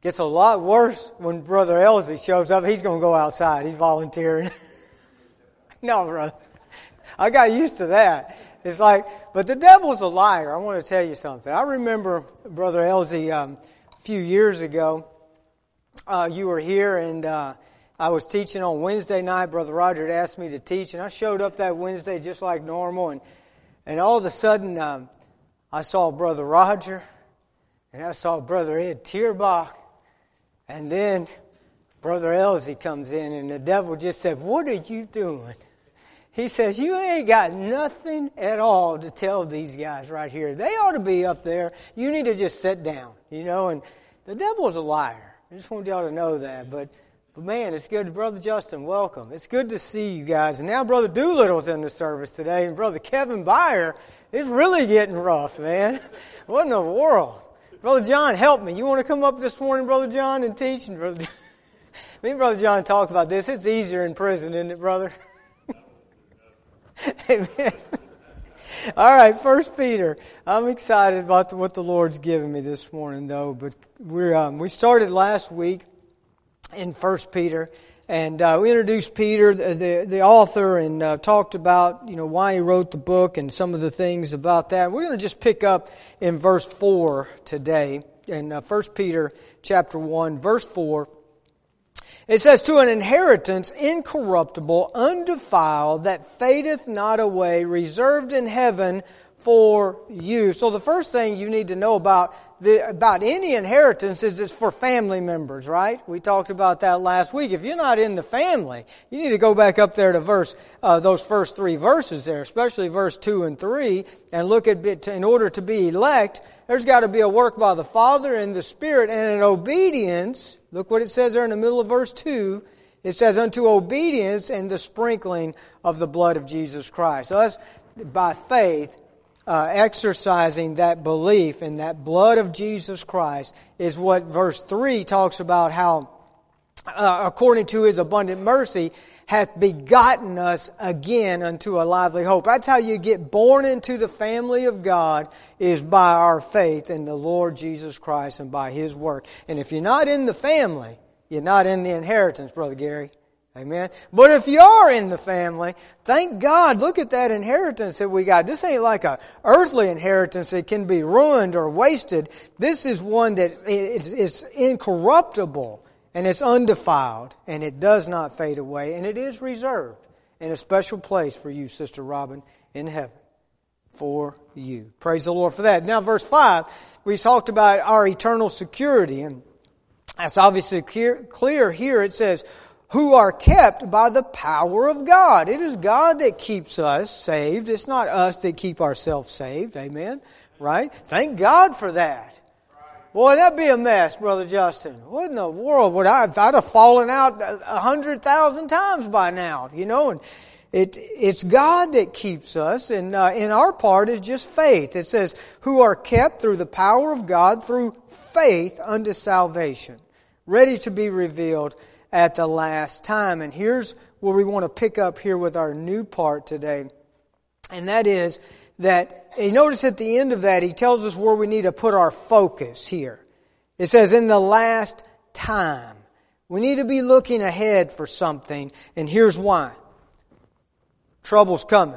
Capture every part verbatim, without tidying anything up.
Gets a lot worse when Brother Elsie shows up. He's going to go outside. He's volunteering. No, brother. I got used to that. It's like, but the devil's a liar. I want to tell you something. I remember, Brother Elsie, um, a few years ago, uh, you were here and uh, I was teaching on Wednesday night. Brother Roger had asked me to teach, and I showed up that Wednesday just like normal. And, and all of a sudden, um, I saw Brother Roger, and I saw Brother Ed Tierbach. And then Brother Elsie comes in, and the devil just said, "What are you doing?" He says, "You ain't got nothing at all to tell these guys right here. They ought to be up there. You need to just sit down." You know, and the devil's a liar. I just want y'all to know that. But, but man, it's good. Brother Justin, welcome. It's good to see you guys. And now Brother Doolittle's in the service today, and Brother Kevin Byer is really getting rough, man. What in the world? Brother John, help me. You want to come up this morning, Brother John, and teach? And Brother, me and Brother John talk about this. It's easier in prison, isn't it, brother? Amen. All right, First Peter. I'm excited about the, what the Lord's given me this morning, though. But we're um, we started last week in First Peter, and uh, we introduced Peter, the the, the author, and uh, talked about you know why he wrote the book and some of the things about that. We're going to just pick up in verse four today, in uh, First Peter chapter one, verse four. It says, "To an inheritance incorruptible, undefiled, that fadeth not away, reserved in heaven for you." So the first thing you need to know about the about any inheritance is it's for family members, right? We talked about that last week. If you're not in the family, you need to go back up there to verse uh, those first three verses there, especially verse two and three, and look at it. In order to be elect, there's got to be a work by the Father and the Spirit, and an obedience. Look what it says there in the middle of verse two. It says, "Unto obedience and the sprinkling of the blood of Jesus Christ." So that's by faith, uh, exercising that belief in that blood of Jesus Christ is what verse three talks about, how uh, according to His abundant mercy hath begotten us again unto a lively hope. That's how you get born into the family of God, is by our faith in the Lord Jesus Christ and by His work. And if you're not in the family, you're not in the inheritance, Brother Gary. Amen. But if you are in the family, thank God, look at that inheritance that we got. This ain't like a earthly inheritance that can be ruined or wasted. This is one that is, is incorruptible. And it's undefiled, and it does not fade away, and it is reserved in a special place for you, Sister Robin, in heaven. For you. Praise the Lord for that. Now, verse five, we talked about our eternal security, and that's obviously clear, clear here. It says, "Who are kept by the power of God." It is God that keeps us saved. It's not us that keep ourselves saved. Amen? Right? Thank God for that. Boy, that'd be a mess, Brother Justin. What in the world would I, I'd have fallen out a hundred thousand times by now, you know, and it, it's God that keeps us, and, uh, and our part is just faith. It says, "Who are kept through the power of God through faith unto salvation, ready to be revealed at the last time." And here's where we want to pick up here with our new part today. And that is, that, you notice at the end of that, he tells us where we need to put our focus here. It says, in the last time. We need to be looking ahead for something, and here's why. Trouble's coming.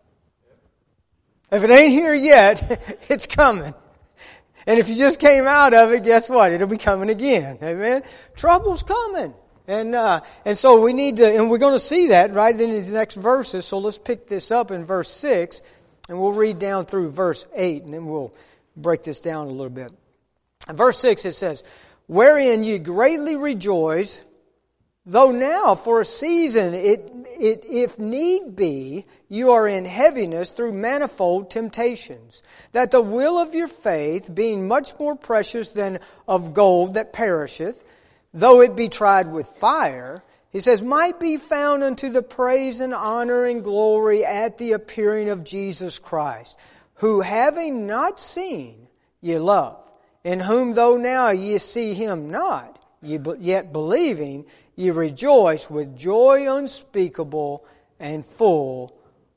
If it ain't here yet, it's coming. And if you just came out of it, guess what? It'll be coming again. Amen? Trouble's coming. And uh, and so we need to, and we're going to see that right in these next verses. So let's pick this up in verse six. And we'll read down through verse eight, and then we'll break this down a little bit. In verse six it says, "Wherein ye greatly rejoice, though now for a season, it, it, if need be, you are in heaviness through manifold temptations, that the will of your faith, being much more precious than of gold that perisheth, though it be tried with fire," he says, "might be found unto the praise and honor and glory at the appearing of Jesus Christ, who having not seen, ye love, in whom though now ye see Him not, ye yet believing, ye rejoice with joy unspeakable and full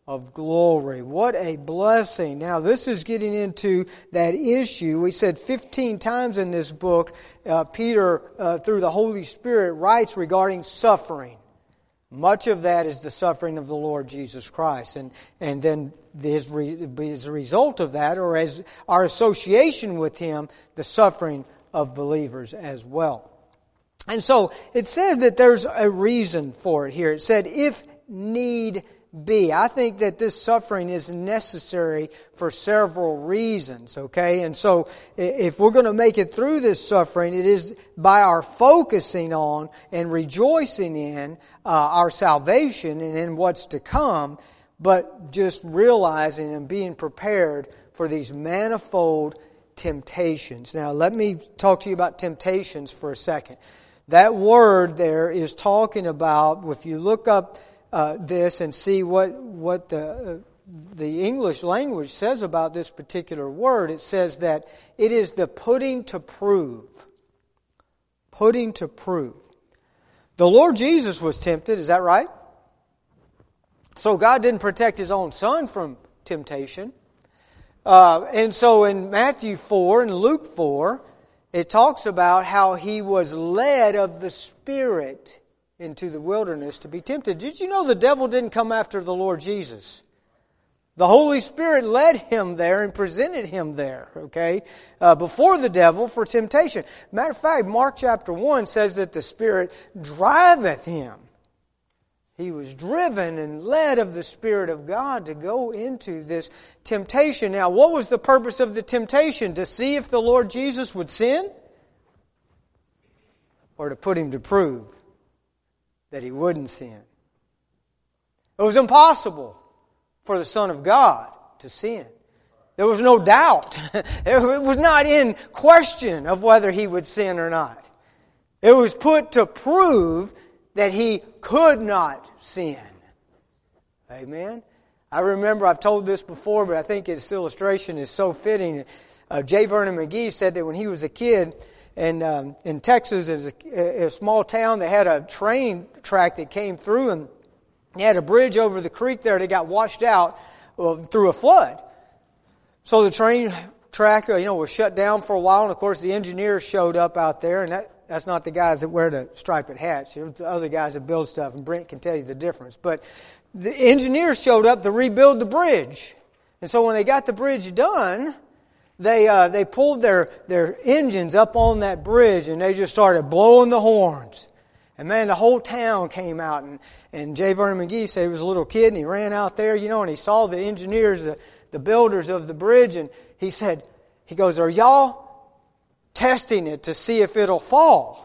of glory. What a blessing. Now, this is getting into that issue. We said fifteen times in this book, uh, Peter, uh, through the Holy Spirit, writes regarding suffering. Much of that is the suffering of the Lord Jesus Christ. And, and then his re, as a result of that, or as our association with Him, the suffering of believers as well. And so, it says that there's a reason for it here. It said, if need be. I think that this suffering is necessary for several reasons, okay? And so, if we're going to make it through this suffering, it is by our focusing on and rejoicing in uh, our salvation and in what's to come, but just realizing and being prepared for these manifold temptations. Now, let me talk to you about temptations for a second. That word there is talking about, if you look up Uh, this and see what what the uh, the English language says about this particular word. It says that it is the putting to prove. Putting to prove. The Lord Jesus was tempted, is that right? So God didn't protect His own Son from temptation. Uh, and so in Matthew four and Luke four, it talks about how He was led of the Spirit into the wilderness to be tempted. Did you know the devil didn't come after the Lord Jesus? The Holy Spirit led Him there and presented Him there, okay, uh, before the devil for temptation. Matter of fact, Mark chapter one says that the Spirit driveth Him. He was driven and led of the Spirit of God to go into this temptation. Now, what was the purpose of the temptation? To see if the Lord Jesus would sin? Or to put Him to prove that He wouldn't sin? It was impossible for the Son of God to sin. There was no doubt. It was not in question of whether He would sin or not. It was put to prove that He could not sin. Amen? I remember, I've told this before, but I think its illustration is so fitting. Uh, J. Vernon McGee said that when he was a kid, And um, in Texas, is a, a small town, they had a train track that came through, and they had a bridge over the creek there that got washed out uh, through a flood. So the train track, uh, you know, was shut down for a while, and of course the engineers showed up out there, and that, that's not the guys that wear the striped hats. It's the other guys that build stuff, and Brent can tell you the difference. But the engineers showed up to rebuild the bridge. And so when they got the bridge done, They uh, they pulled their, their engines up on that bridge, and they just started blowing the horns. And man, the whole town came out. And, and J. Vernon McGee said he was a little kid, and he ran out there, you know, and he saw the engineers, the, the builders of the bridge, and he said, he goes, "Are y'all testing it to see if it'll fall?"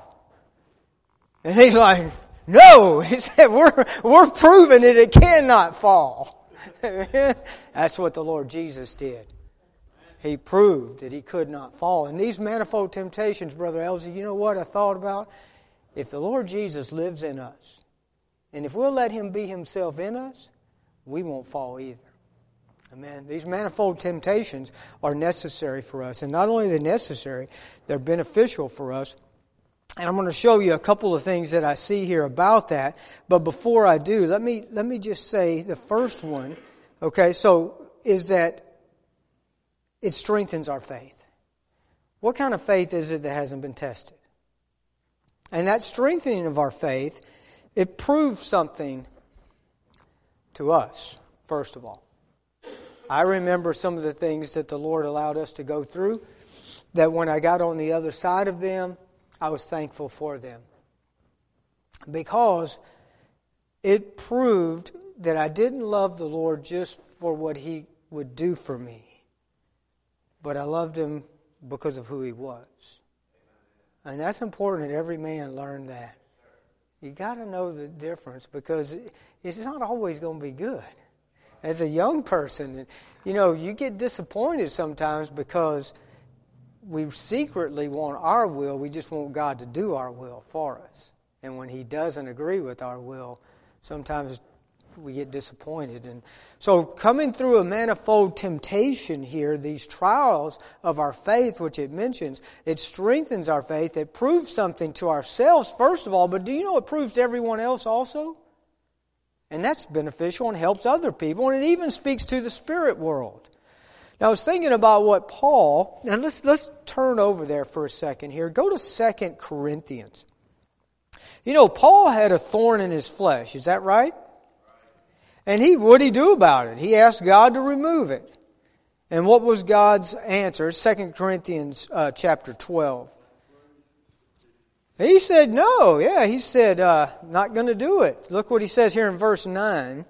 And he's like, "No." He said, we're, we're proving that it cannot fall. That's what the Lord Jesus did. He proved that He could not fall. And these manifold temptations, Brother Elsie, you know what I thought about? If the Lord Jesus lives in us, and if we'll let Him be Himself in us, we won't fall either. Amen. These manifold temptations are necessary for us. And not only are they necessary, they're beneficial for us. And I'm going to show you a couple of things that I see here about that. But before I do, let me let me just say the first one, okay, so is that it strengthens our faith. What kind of faith is it that hasn't been tested? And that strengthening of our faith, it proves something to us, first of all. I remember some of the things that the Lord allowed us to go through, that when I got on the other side of them, I was thankful for them. Because it proved that I didn't love the Lord just for what He would do for me, but I loved Him because of who He was. And that's important that every man learn that. You got to know the difference, because it's not always going to be good. As a young person, you know, you get disappointed sometimes because we secretly want our will. We just want God to do our will for us. And when He doesn't agree with our will, sometimes we get disappointed. And so coming through a manifold temptation here, these trials of our faith, which it mentions, it strengthens our faith. It proves something to ourselves, first of all, but do you know it proves to everyone else also? And that's beneficial and helps other people, and it even speaks to the spirit world. Now, I was thinking about what Paul, and let's let's turn over there for a second here. Go to Second Corinthians. You know, Paul had a thorn in his flesh, is that right? And he, what did he do about it? He asked God to remove it. And what was God's answer? Second Corinthians uh, chapter twelve. He said no. Yeah, he said, uh, not going to do it. Look what he says here in verse nine.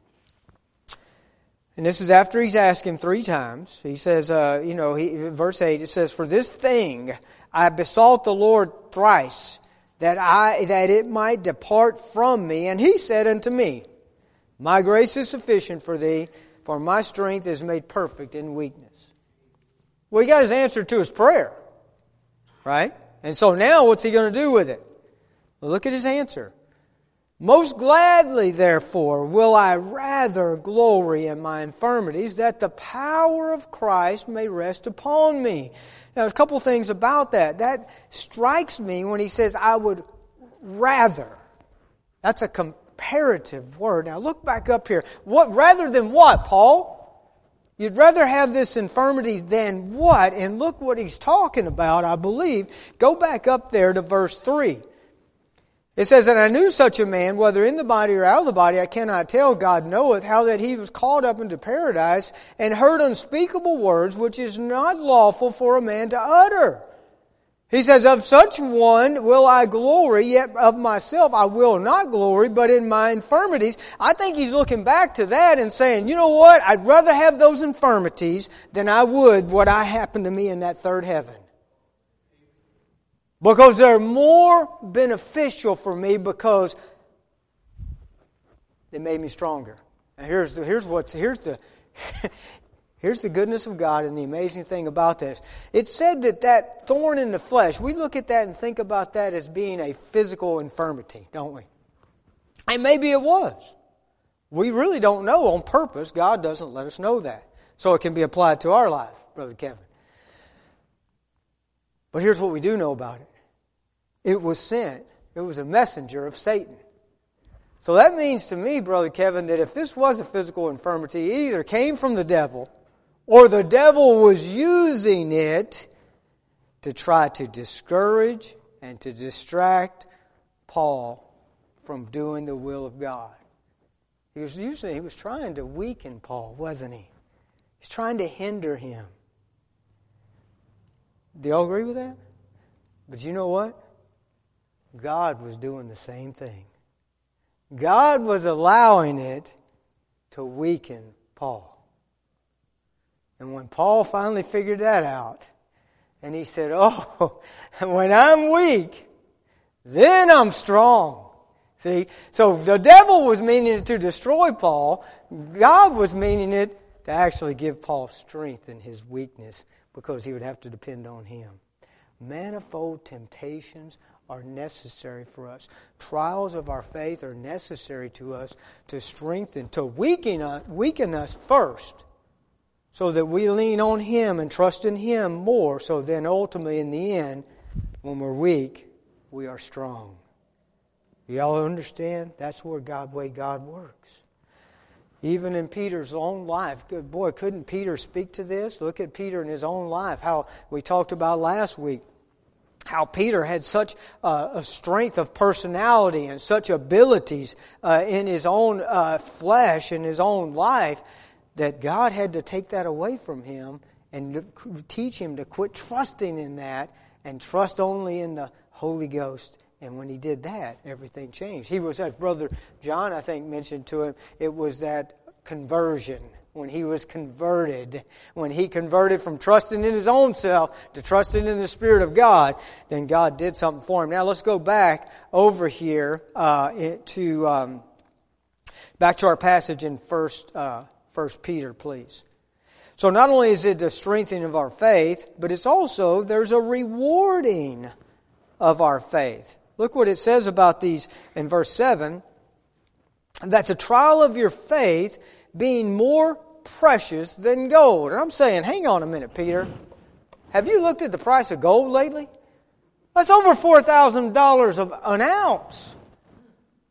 And this is after he's asked him three times. He says, uh, you know, he, verse eight, it says, "For this thing I besought the Lord thrice, that I that it might depart from me. And he said unto me, My grace is sufficient for thee, for my strength is made perfect in weakness." Well, he got his answer to his prayer. Right? And so now what's he going to do with it? Well, look at his answer. "Most gladly, therefore, will I rather glory in my infirmities, that the power of Christ may rest upon me." Now, there's a couple things about that. That strikes me when he says, "I would rather." That's a comparative word. Now, look back up here. What rather than what, Paul? You'd rather have this infirmity than what? And look what he's talking about, I believe. Go back up there to verse three. It says, "And I knew such a man, whether in the body or out of the body, I cannot tell, God knoweth, how that he was called up into paradise, and heard unspeakable words, which is not lawful for a man to utter." He says, "Of such one will I glory, yet of myself I will not glory, but in my infirmities." I think he's looking back to that and saying, you know what? I'd rather have those infirmities than I would what I happened to me in that third heaven. Because they're more beneficial for me because they made me stronger. And here's the, here's what's, here's the, Here's the goodness of God and the amazing thing about this. It said that that thorn in the flesh, we look at that and think about that as being a physical infirmity, don't we? And maybe it was. We really don't know on purpose. God doesn't let us know that. So it can be applied to our life, Brother Kevin. But here's what we do know about it. It was sent. It was a messenger of Satan. So that means to me, Brother Kevin, that if this was a physical infirmity, it either came from the devil or the devil was using it to try to discourage and to distract Paul from doing the will of God. He was usually he was trying to weaken Paul, wasn't he? He's trying to hinder him. Do y'all agree with that? But you know what? God was doing the same thing. God was allowing it to weaken Paul. And when Paul finally figured that out, and he said, "Oh, when I'm weak, then I'm strong." See? So the devil was meaning it to destroy Paul. God was meaning it to actually give Paul strength in his weakness because he would have to depend on him. Manifold temptations are necessary for us. Trials of our faith are necessary to us to strengthen, to weaken us, weaken us first, so that we lean on Him and trust in Him more, so then ultimately in the end, when we're weak, we are strong. Y'all understand? That's where God, way God works. Even in Peter's own life, good boy, couldn't Peter speak to this? Look at Peter in his own life, how we talked about last week. How Peter had such uh, a strength of personality and such abilities uh, in his own uh, flesh, in his own life, that God had to take that away from him and teach him to quit trusting in that and trust only in the Holy Ghost. And when he did that, everything changed. He was, as Brother John, I think, mentioned to him, it was that conversion. When he was converted, when he converted from trusting in his own self to trusting in the Spirit of God, then God did something for him. Now let's go back over here uh, to um, back to our passage in First uh, First Peter, please. So not only is it the strengthening of our faith, but it's also there's a rewarding of our faith. Look what it says about these in verse seven. That the trial of your faith, being more precious than gold. And I'm saying, hang on a minute, Peter. Have you looked at the price of gold lately? That's over four thousand dollars an ounce.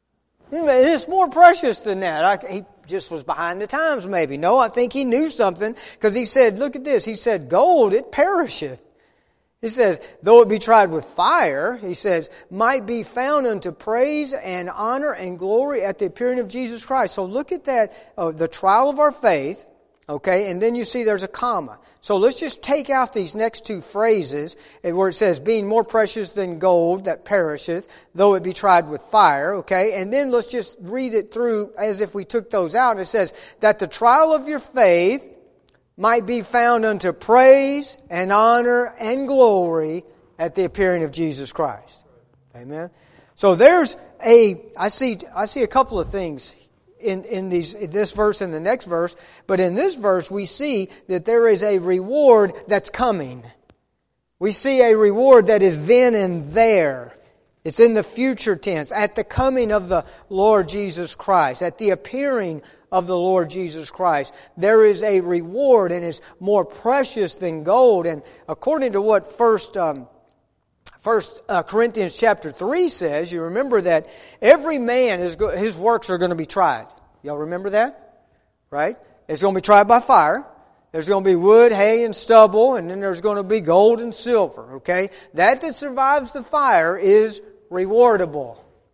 It's more precious than that. I, he just was behind the times maybe. No, I think he knew something because he said, look at this. He said, gold, it perisheth. He says, though it be tried with fire, he says, might be found unto praise and honor and glory at the appearing of Jesus Christ. So look at that, uh, the trial of our faith, okay, and then you see there's a comma. So let's just take out these next two phrases where it says, being more precious than gold that perisheth, though it be tried with fire, okay, and then let's just read it through as if we took those out. And it says, that the trial of your faith might be found unto praise and honor and glory at the appearing of Jesus Christ. Amen. So there's a, I see, I see a couple of things in, in these, in this verse and the next verse, but in this verse we see that there is a reward that's coming. We see a reward that is then and there. It's in the future tense, at the coming of the Lord Jesus Christ, at the appearing of the Lord Jesus Christ. There is a reward and it's more precious than gold. And according to what First, um, First uh, Corinthians chapter three says, you remember that every man, is go- his works are going to be tried. Y'all remember that? Right? It's going to be tried by fire. There's going to be wood, hay, and stubble, and then there's going to be gold and silver. Okay? That that survives the fire is rewardable.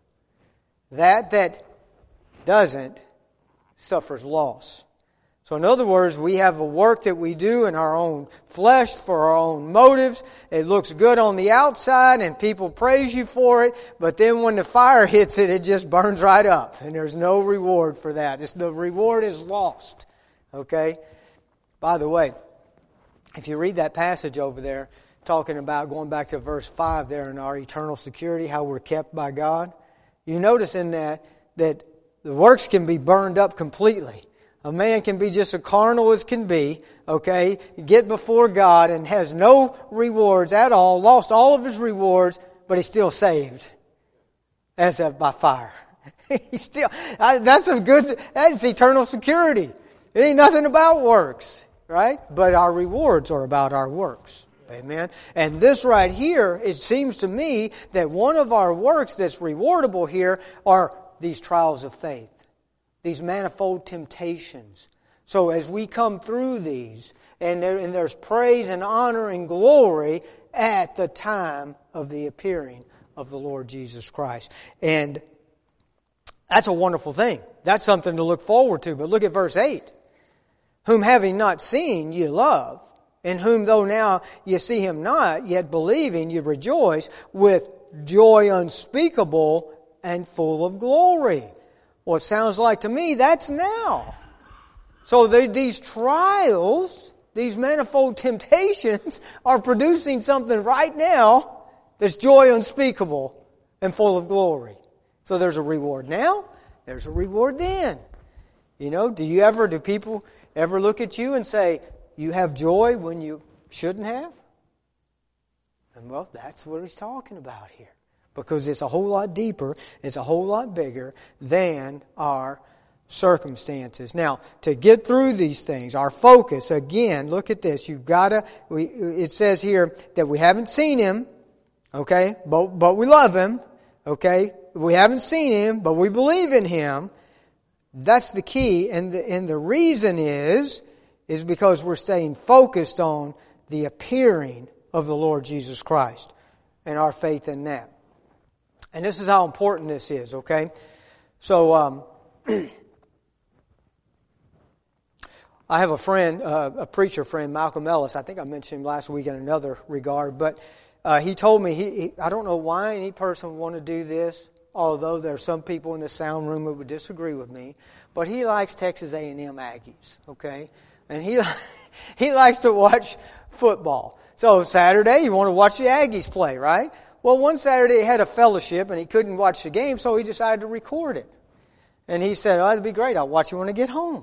That that doesn't suffers loss. So in other words, we have a work that we do in our own flesh for our own motives. It looks good on the outside and people praise you for it, but then when the fire hits it, it just burns right up and there's no reward for that. It's, the reward is lost. Okay? By the way, if you read that passage over there, talking about going back to verse five there in our eternal security, how we're kept by God, you notice in that that the works can be burned up completely. A man can be just as carnal as can be, okay, get before God and has no rewards at all, lost all of his rewards, but he's still saved. As if by fire. He's still, that's a good, that's eternal security. It ain't nothing about works, right? But our rewards are about our works. Amen. And this right here, it seems to me that one of our works that's rewardable here are these trials of faith, these manifold temptations. So as we come through these, and, there, and there's praise and honor and glory at the time of the appearing of the Lord Jesus Christ. And that's a wonderful thing. That's something to look forward to. But look at verse eight. Whom having not seen ye love, in whom though now ye see him not, yet believing ye rejoice with joy unspeakable and full of glory. Well, it sounds like to me that's now. So the, these trials, these manifold temptations are producing something right now that's joy unspeakable and full of glory. So there's a reward now, there's a reward then. You know, do you ever, do people ever look at you and say, you have joy when you shouldn't have? And well, that's what he's talking about here. Because it's a whole lot deeper, it's a whole lot bigger than our circumstances. Now, to get through these things, our focus, again, look at this. You've got to, we, it says here that we haven't seen Him, okay, but, but we love Him, okay. We haven't seen Him, but we believe in Him. That's the key. And the, and the reason is, is because we're staying focused on the appearing of the Lord Jesus Christ and our faith in that. And this is how important this is, okay? So, um, I have a friend, uh, a preacher friend, Malcolm Ellis. I think I mentioned him last week in another regard. But uh, he told me, he, he, I don't know why any person would want to do this, although there are some people in the sound room who would disagree with me. But he likes Texas A and M Aggies, okay? And he he likes to watch football. So Saturday, you want to watch the Aggies play, right? Well, one Saturday he had a fellowship and he couldn't watch the game, so he decided to record it. And he said, oh, that'd be great. I'll watch it when I get home.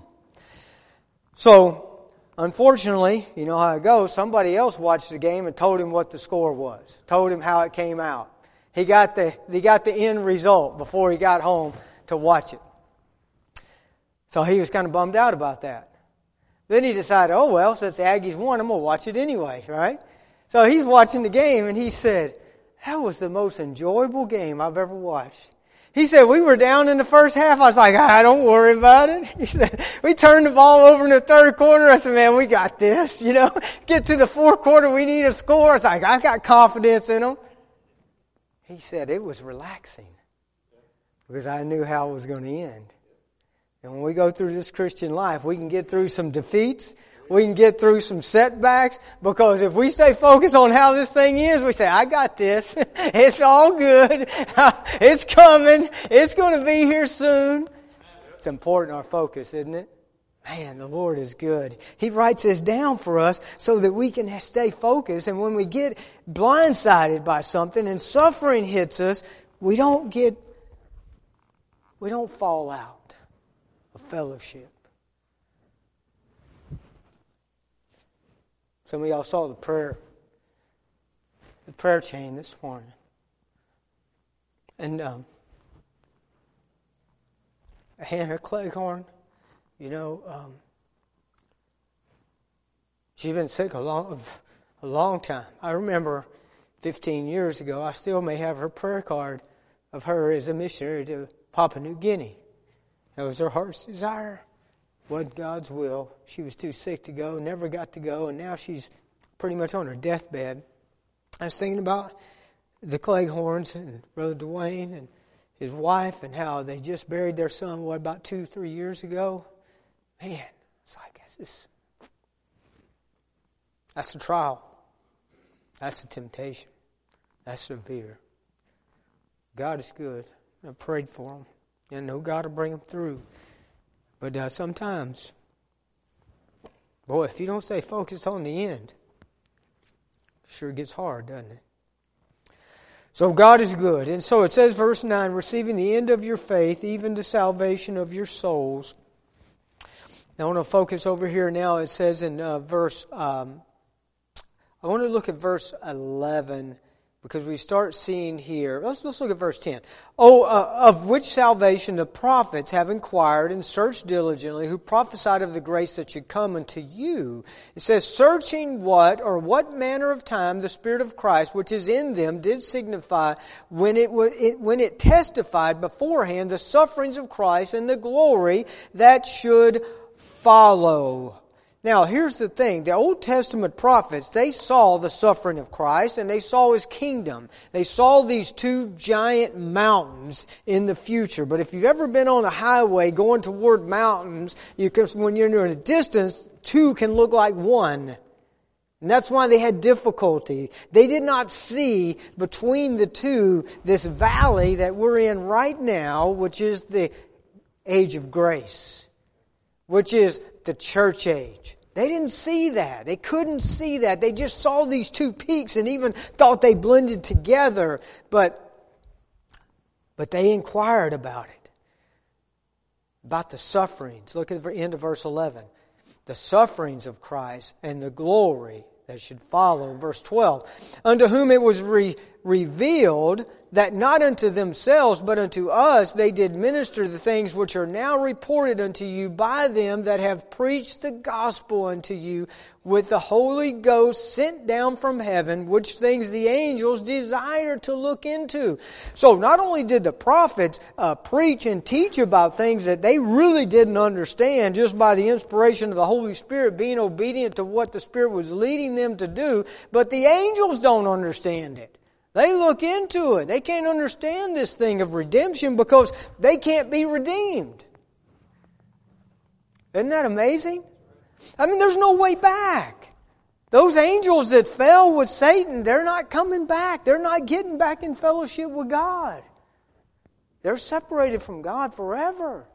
So, unfortunately, you know how it goes. Somebody else watched the game and told him what the score was. Told him how it came out. He got the, he got the end result before he got home to watch it. So he was kind of bummed out about that. Then he decided, oh well, since the Aggies won, I'm going to watch it anyway, right? So he's watching the game and he said, that was the most enjoyable game I've ever watched. He said, we were down in the first half. I was like, ah, don't worry about it. He said, we turned the ball over in the third quarter. I said, man, we got this, you know. Get to the fourth quarter, we need a score. I was like, I got confidence in them. He said, it was relaxing because I knew how it was going to end. And when we go through this Christian life, we can get through some defeats. We can get through some setbacks, because if we stay focused on how this thing is, we say, I got this. It's all good. It's coming. It's going to be here soon. It's important, our focus, isn't it? Man, the Lord is good. He writes this down for us so that we can stay focused. And when we get blindsided by something and suffering hits us, we don't get, we don't fall out of fellowship. Some of y'all saw the prayer, the prayer chain this morning. And um, Hannah Cleghorn, you know, um, she's been sick a long, a long time. I remember fifteen years ago, I still may have her prayer card of her as a missionary to Papua New Guinea. That was her heart's desire. Wasn't God's will. She was too sick to go, never got to go, and now she's pretty much on her deathbed. I was thinking about the Cleghorns and Brother Dwayne and his wife and how they just buried their son, what, about two, three years ago? Man, it's like, it's just, that's a trial. That's a temptation. That's severe. God is good. I prayed for them. And I know God will bring them through. But uh, sometimes, boy, if you don't stay focused on the end, it sure gets hard, doesn't it? So God is good. And so it says, verse nine, receiving the end of your faith, even to salvation of your souls. Now I want to focus over here now. It says in uh, verse, um, I want to look at verse eleven. Because we start seeing here, let's, let's look at verse ten. Oh, uh, of which salvation the prophets have inquired and searched diligently, who prophesied of the grace that should come unto you. It says, searching what or what manner of time the Spirit of Christ, which is in them, did signify when it, it when it testified beforehand the sufferings of Christ and the glory that should follow. Now, here's the thing. The Old Testament prophets, they saw the suffering of Christ and they saw His kingdom. They saw these two giant mountains in the future. But if you've ever been on a highway going toward mountains, you can, when you're in a distance, two can look like one. And that's why they had difficulty. They did not see between the two this valley that we're in right now, which is the age of grace, which is the church age. They didn't see that. They couldn't see that. They just saw these two peaks and even thought they blended together. But, but they inquired about it. About the sufferings. Look at the end of verse eleven. The sufferings of Christ and the glory that should follow. Verse twelve. Unto whom it was re- revealed that not unto themselves, but unto us, they did minister the things which are now reported unto you by them that have preached the gospel unto you with the Holy Ghost sent down from heaven, which things the angels desire to look into. So not only did the prophets uh, preach and teach about things that they really didn't understand just by the inspiration of the Holy Spirit, being obedient to what the Spirit was leading them to do, but the angels don't understand it. They look into it. They can't understand this thing of redemption because they can't be redeemed. Isn't that amazing? I mean, there's no way back. Those angels that fell with Satan, they're not coming back. They're not getting back in fellowship with God. They're separated from God forever.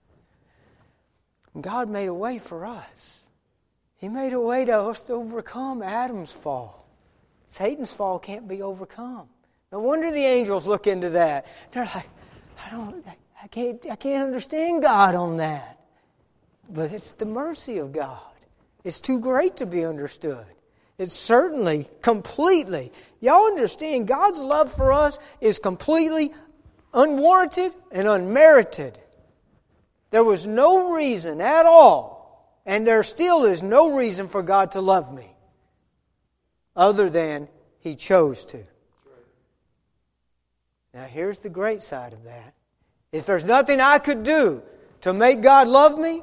God made a way for us. He made a way to us to overcome Adam's fall. Satan's fall can't be overcome. No wonder the angels look into that. They're like, I don't, I can't, I can't understand God on that. But it's the mercy of God. It's too great to be understood. It's certainly, completely. Y'all understand God's love for us is completely unwarranted and unmerited. There was no reason at all, and there still is no reason for God to love me, other than He chose to. Now here's the great side of that. If there's nothing I could do to make God love me,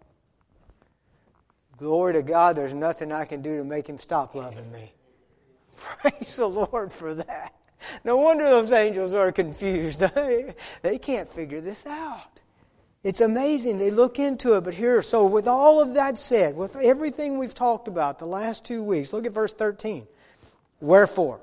glory to God, there's nothing I can do to make Him stop loving me. Praise the Lord for that. No wonder those angels are confused. They, they can't figure this out. It's amazing. They look into it, but here, so with all of that said, with everything we've talked about the last two weeks, look at verse thirteen. Wherefore?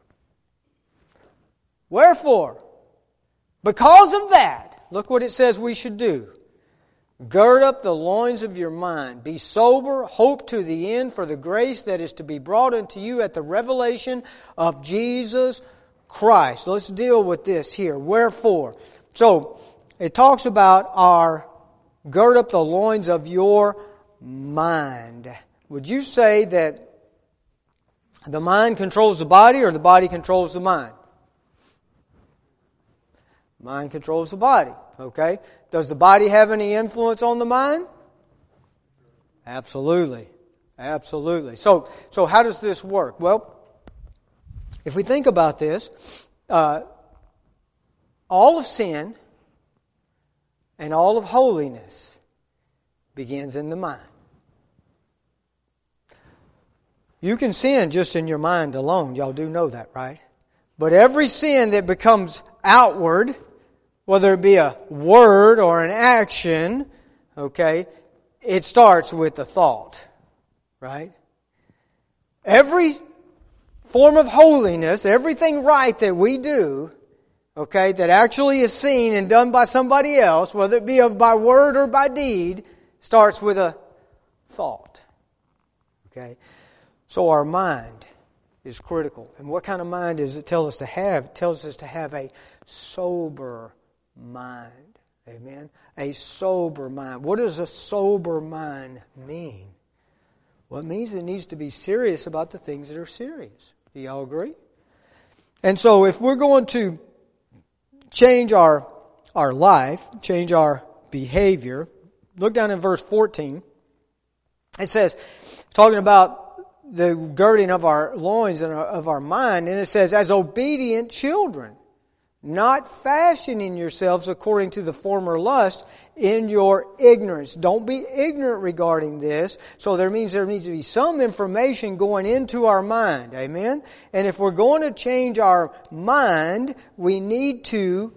Wherefore? Because of that, look what it says we should do. Gird up the loins of your mind. Be sober. Hope to the end for the grace that is to be brought unto you at the revelation of Jesus Christ. Let's deal with this here. Wherefore? So, it talks about our gird up the loins of your mind. Would you say that the mind controls the body or the body controls the mind? Mind controls the body. Okay? Does the body have any influence on the mind? Absolutely. Absolutely. So, so how does this work? Well, if we think about this, uh, all of sin and all of holiness begins in the mind. You can sin just in your mind alone. Y'all do know that, right? But every sin that becomes outward, whether it be a word or an action, okay, it starts with a thought, right? Every form of holiness, everything right that we do, okay, that actually is seen and done by somebody else, whether it be by word or by deed, starts with a thought. Okay? So our mind is critical. And what kind of mind does it tell us to have? It tells us to have a sober mind. Amen? A sober mind. What does a sober mind mean? Well, it means it needs to be serious about the things that are serious. Do y'all agree? And so if we're going to change our our life, change our behavior, look down in verse fourteen. It says, talking about the girding of our loins and of our mind, and it says, as obedient children, not fashioning yourselves according to the former lust in your ignorance. Don't be ignorant regarding this. So there means there needs to be some information going into our mind. Amen? And if we're going to change our mind, we need to,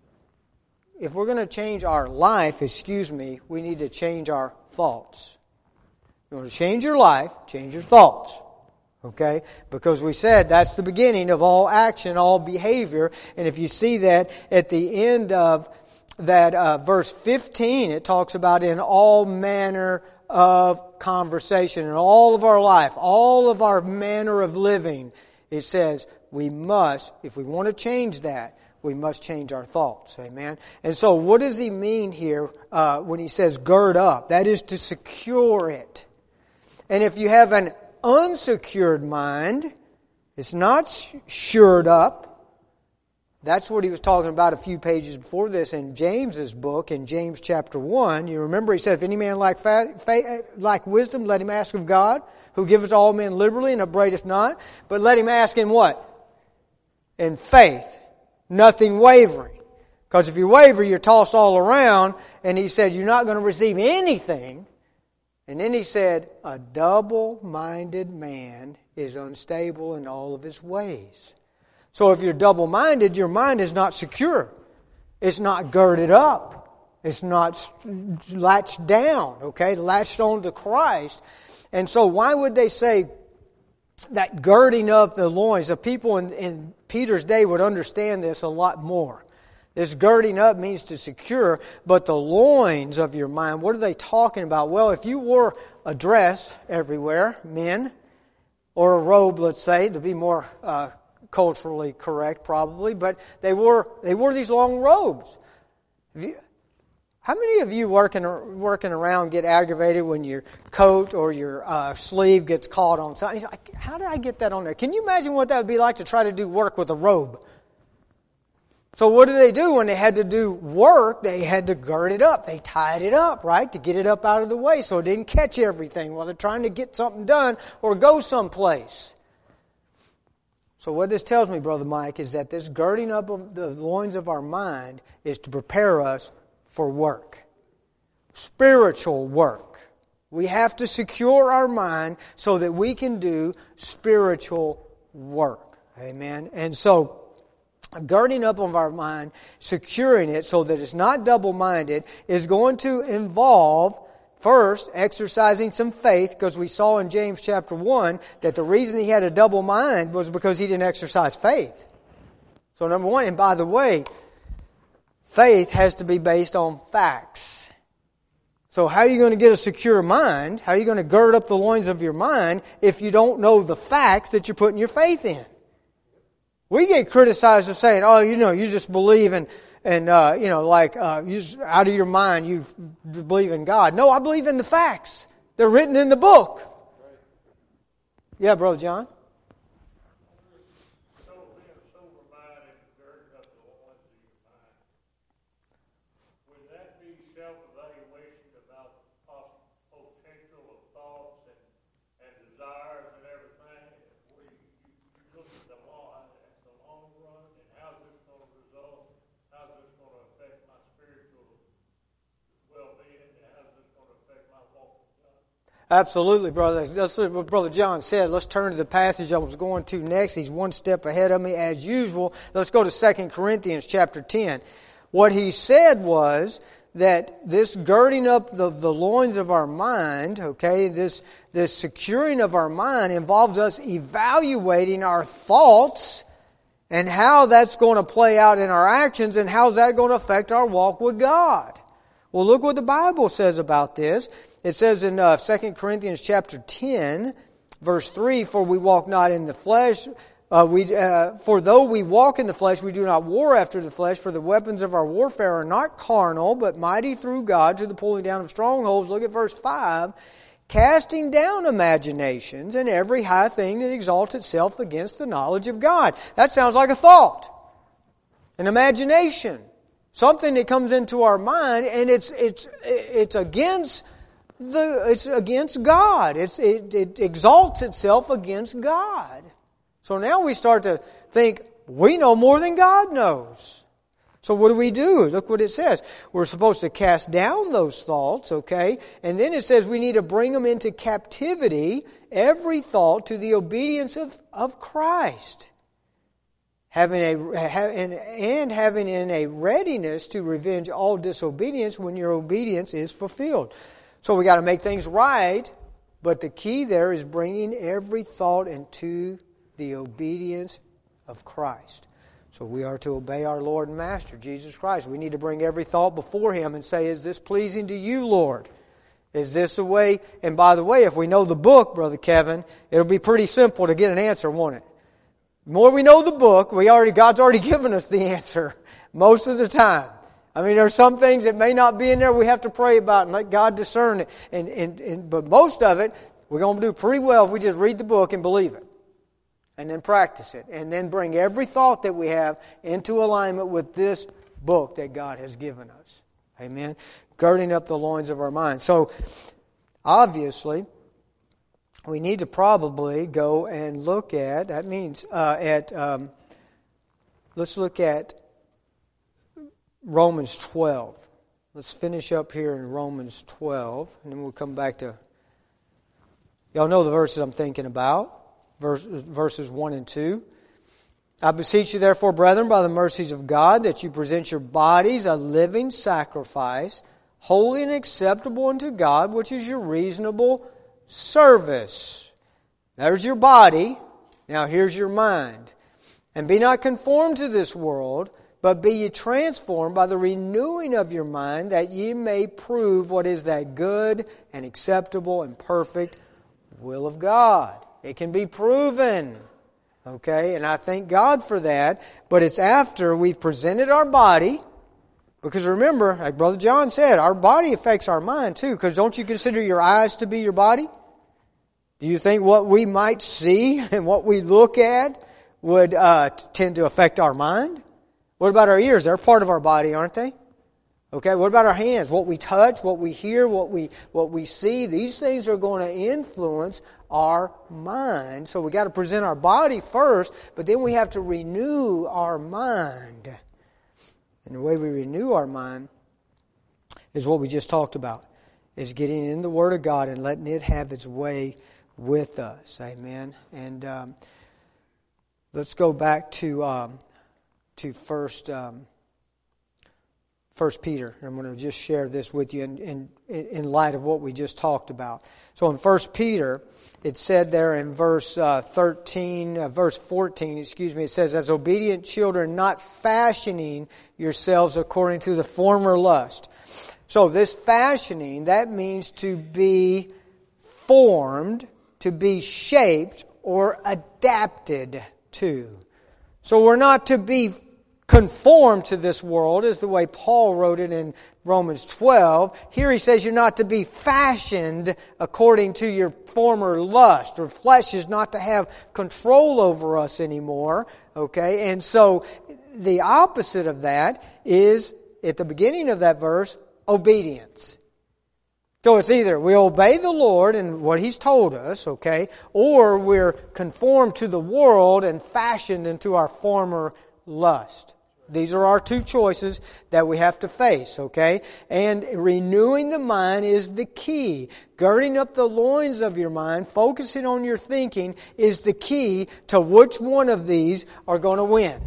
if we're going to change our life, excuse me, we need to change our thoughts. You want to change your life, change your thoughts. Okay? Because we said that's the beginning of all action, all behavior. And if you see that at the end of that uh, verse fifteen, it talks about in all manner of conversation, in all of our life, all of our manner of living. It says we must, if we want to change that, we must change our thoughts. Amen? And so what does he mean here uh, when he says gird up? That is to secure it. And if you have an unsecured mind, it's not shored up. That's what he was talking about a few pages before this in James's book, in James chapter one. You remember he said, if any man lack, fa- fa- lack wisdom, let him ask of God, who giveth all men liberally and upbraideth not. But let him ask in what? In faith. Nothing wavering. Because if you waver, you're tossed all around. And he said, you're not going to receive anything. And then he said, a double-minded man is unstable in all of his ways. So if you're double-minded, your mind is not secure. It's not girded up. It's not latched down, okay? Latched on to Christ. And so why would they say that girding up the loins? The people in, in Peter's day would understand this a lot more. This girding up means to secure, but the loins of your mind, what are they talking about? Well, if you wore a dress everywhere, men, or a robe, let's say, to be more uh, culturally correct probably, but they wore they wore these long robes. You, how many of you working working around get aggravated when your coat or your uh, sleeve gets caught on something? He's like, how did I get that on there? Can you imagine what that would be like to try to do work with a robe? So what did they do when they had to do work? They had to gird it up. They tied it up, right, to get it up out of the way so it didn't catch everything while they're trying to get something done or go someplace. So what this tells me, Brother Mike, is that this girding up of the loins of our mind is to prepare us for work. Spiritual work. We have to secure our mind so that we can do spiritual work. Amen. And so, girding up of our mind, securing it so that it's not double-minded, is going to involve, first, exercising some faith, because we saw in James chapter one that the reason he had a double mind was because he didn't exercise faith. So number one, and by the way, faith has to be based on facts. So how are you going to get a secure mind? How are you going to gird up the loins of your mind if you don't know the facts that you're putting your faith in? We get criticized for saying, oh, you know, you just believe in, and uh, you know, like, uh, you just, out of your mind, you believe in God. No, I believe in the facts. They're written in the book. Yeah, Brother John? Absolutely, brother. That's what Brother John said. Let's turn to the passage I was going to next. He's one step ahead of me as usual. Let's go to Second Corinthians chapter ten. What he said was that this girding up the, the loins of our mind, okay, this, this securing of our mind involves us evaluating our thoughts and how that's going to play out in our actions and how's that going to affect our walk with God. Well, look what the Bible says about this. It says in uh, Second Corinthians chapter ten, verse three, for we walk not in the flesh, uh, we, uh, for though we walk in the flesh, we do not war after the flesh, for the weapons of our warfare are not carnal, but mighty through God to the pulling down of strongholds. Look at verse five. Casting down imaginations and every high thing that exalts itself against the knowledge of God. That sounds like a thought. An imagination. Something that comes into our mind and it's, it's, it's against The, it's against God. It's, it, it exalts itself against God. So now we start to think, we know more than God knows. So what do we do? Look what it says. We're supposed to cast down those thoughts, okay? And then it says we need to bring them into captivity, every thought to the obedience of, of Christ. Having a, and, and having in a readiness to revenge all disobedience when your obedience is fulfilled. So we got to make things right, but the key there is bringing every thought into the obedience of Christ. So we are to obey our Lord and Master, Jesus Christ. We need to bring every thought before Him and say, is this pleasing to you, Lord? Is this the way? And by the way, if we know the book, Brother Kevin, it'll be pretty simple to get an answer, won't it? The more we know the book, we already God's already given us the answer most of the time. I mean, there are some things that may not be in there we have to pray about and let God discern it. And, and, and, but most of it, we're going to do pretty well if we just read the book and believe it. And then practice it. And then bring every thought that we have into alignment with this book that God has given us. Amen? Girding up the loins of our mind. So, obviously, we need to probably go and look at, that means, uh, at, um, let's look at Romans twelve. Let's finish up here in Romans twelve, and then we'll come back to, y'all know the verses I'm thinking about, verse, verses one and two. I beseech you therefore, brethren, by the mercies of God, that you present your bodies a living sacrifice, holy and acceptable unto God, which is your reasonable service. There's your body. Now here's your mind. And be not conformed to this world, but be ye transformed by the renewing of your mind, that ye may prove what is that good and acceptable and perfect will of God. It can be proven. Okay, and I thank God for that. But it's after we've presented our body. Because remember, like Brother John said, our body affects our mind too. Because don't you consider your eyes to be your body? Do you think what we might see and what we look at would uh, tend to affect our mind? What about our ears? They're part of our body, aren't they? Okay, what about our hands? What we touch, what we hear, what we what we see, these things are going to influence our mind. So we got to present our body first, but then we have to renew our mind. And the way we renew our mind is what we just talked about, is getting in the Word of God and letting it have its way with us. Amen. And um, let's go back to um, to first. Um, First Peter. I'm going to just share this with you in, in, in light of what we just talked about. So in First Peter, it said there in verse uh, thirteen, uh, verse fourteen, excuse me, it says, "As obedient children, not fashioning yourselves according to the former lust." So this fashioning, that means to be formed, to be shaped, or adapted to. So we're not to be conform to this world, is the way Paul wrote it in Romans twelve. Here he says you're not to be fashioned according to your former lust. Or flesh is not to have control over us anymore. Okay? And so the opposite of that is, at the beginning of that verse, obedience. So it's either we obey the Lord and what He's told us, okay, or we're conformed to the world and fashioned into our former lust. These are our two choices that we have to face, okay? And renewing the mind is the key. Girding up the loins of your mind, focusing on your thinking, is the key to which one of these are going to win.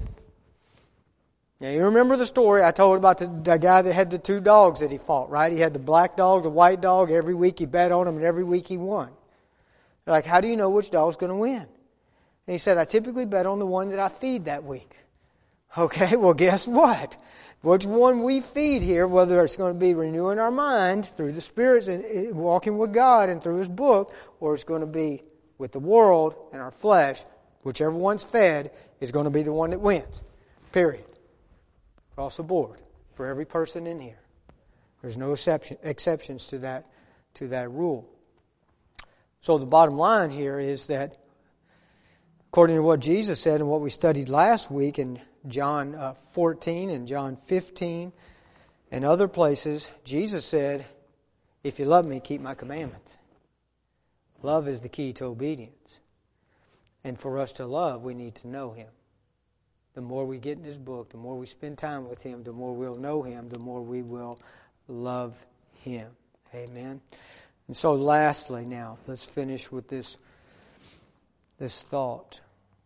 Now, you remember the story I told about the, the guy that had the two dogs that he fought, right? He had the black dog, the white dog. Every week he bet on them, and every week he won. They're like, how do you know which dog's going to win? And he said, I typically bet on the one that I feed that week. Okay, well guess what? Which one we feed here, whether it's going to be renewing our mind through the Spirit and walking with God and through His book, or it's going to be with the world and our flesh, whichever one's fed is going to be the one that wins. Period. Across the board. For every person in here. There's no exception, exceptions to that, to that rule. So the bottom line here is that, according to what Jesus said and what we studied last week in John uh, fourteen and John fifteen and other places, Jesus said, if you love me, keep my commandments. Love is the key to obedience. And for us to love, we need to know Him. The more we get in His book, the more we spend time with Him, the more we'll know Him, the more we will love Him. Amen. And so lastly now, let's finish with this, this thought.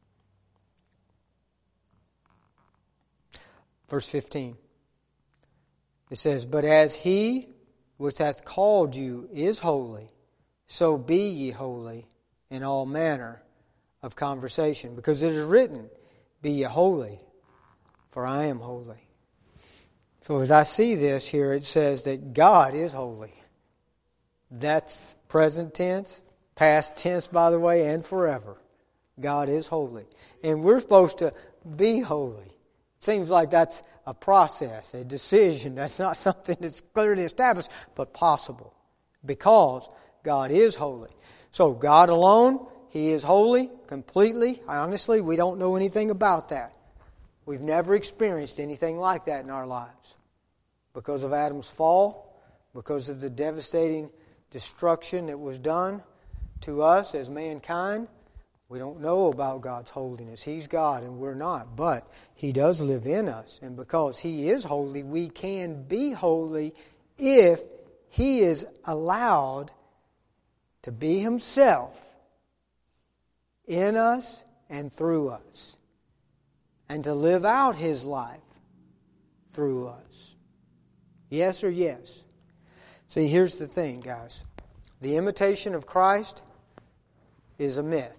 Verse fifteen. It says, but as He which hath called you is holy, so be ye holy in all manner of conversation. Because it is written, be ye holy, for I am holy. So as I see this here, it says that God is holy. That's present tense, past tense, by the way, and forever. God is holy. And we're supposed to be holy. Seems like that's a process, a decision. That's not something that's clearly established, but possible. Because God is holy. So God alone, He is holy completely. Honestly, we don't know anything about that. We've never experienced anything like that in our lives. Because of Adam's fall, because of the devastating destruction that was done to us as mankind, we don't know about God's holiness. He's God and we're not. But He does live in us. And because He is holy, we can be holy if He is allowed to be Himself in us and through us. And to live out His life through us. Yes or yes? See, here's the thing, guys. The imitation of Christ is a myth.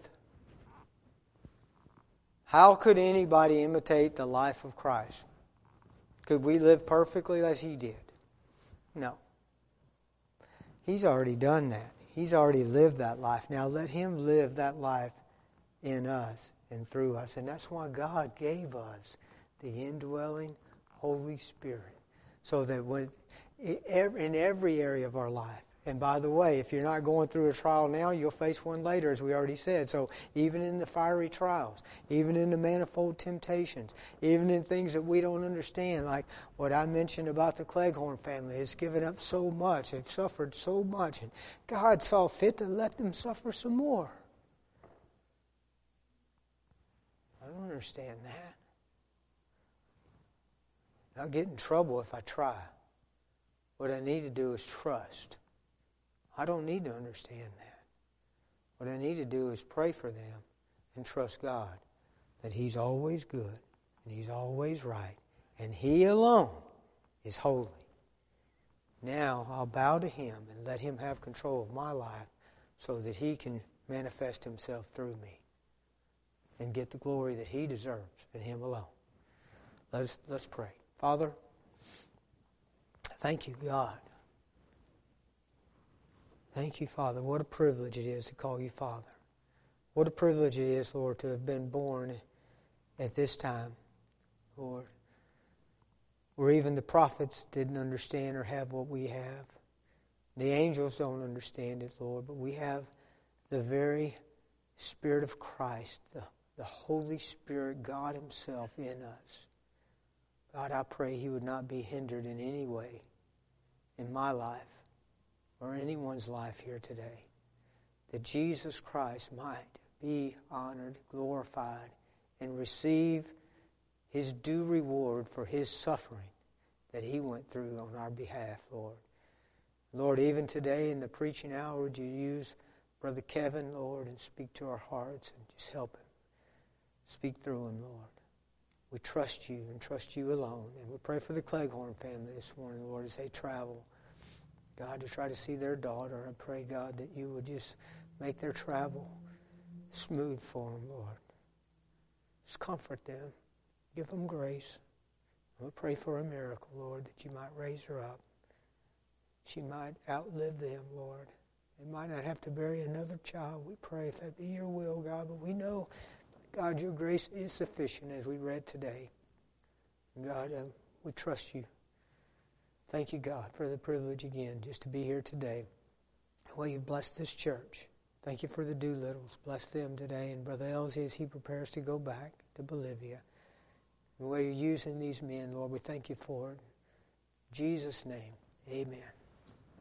How could anybody imitate the life of Christ? Could we live perfectly as He did? No. He's already done that. He's already lived that life. Now let Him live that life in us and through us. And that's why God gave us the indwelling Holy Spirit. So that when, in every area of our life, And by the way, if you're not going through a trial now, you'll face one later, as we already said. So even in the fiery trials, even in the manifold temptations, even in things that we don't understand, like what I mentioned about the Cleghorn family, it's given up so much, they've suffered so much, and God saw fit to let them suffer some more. I don't understand that. I'll get in trouble if I try. What I need to do is trust. I don't need to understand that. What I need to do is pray for them and trust God that He's always good and He's always right and He alone is holy. Now I'll bow to Him and let Him have control of my life so that He can manifest Himself through me and get the glory that He deserves and Him alone. Let's, let's pray. Father, thank you, God. Thank you, Father. What a privilege it is to call you Father. What a privilege it is, Lord, to have been born at this time, Lord, where even the prophets didn't understand or have what we have. The angels don't understand it, Lord, but we have the very Spirit of Christ, the, the Holy Spirit, God Himself in us. God, I pray He would not be hindered in any way in my life or anyone's life here today, that Jesus Christ might be honored, glorified, and receive His due reward for His suffering that He went through on our behalf, Lord. Lord, even today in the preaching hour, would you use Brother Kevin, Lord, and speak to our hearts and just help him. Speak through him, Lord. We trust you and trust you alone. And we pray for the Cleghorn family this morning, Lord, as they travel, God, to try to see their daughter. I pray, God, that you would just make their travel smooth for them, Lord. Just comfort them. Give them grace. We pray for a miracle, Lord, that you might raise her up. She might outlive them, Lord. They might not have to bury another child. We pray if that be your will, God. But we know, God, your grace is sufficient as we read today. God, uh, we trust you. Thank you, God, for the privilege again just to be here today. The way you've blessed this church. Thank you for the Doolittles. Bless them today. And Brother Elsie as he prepares to go back to Bolivia. The way you're using these men, Lord, we thank you for it. In Jesus' name, amen.